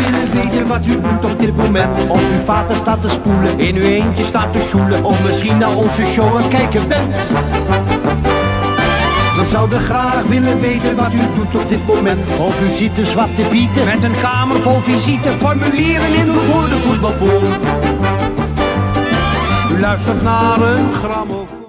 willen weten wat u doet op dit moment. Of uw vader staat te spoelen, in uw eentje staat te sjoelen, of misschien naar onze show aan kijken bent. We zouden graag willen weten wat u doet op dit moment. Of u ziet de Zwarte Pieten met een kamer vol visite, formulieren in voor de voetbalpool. U luistert naar een grammofoon.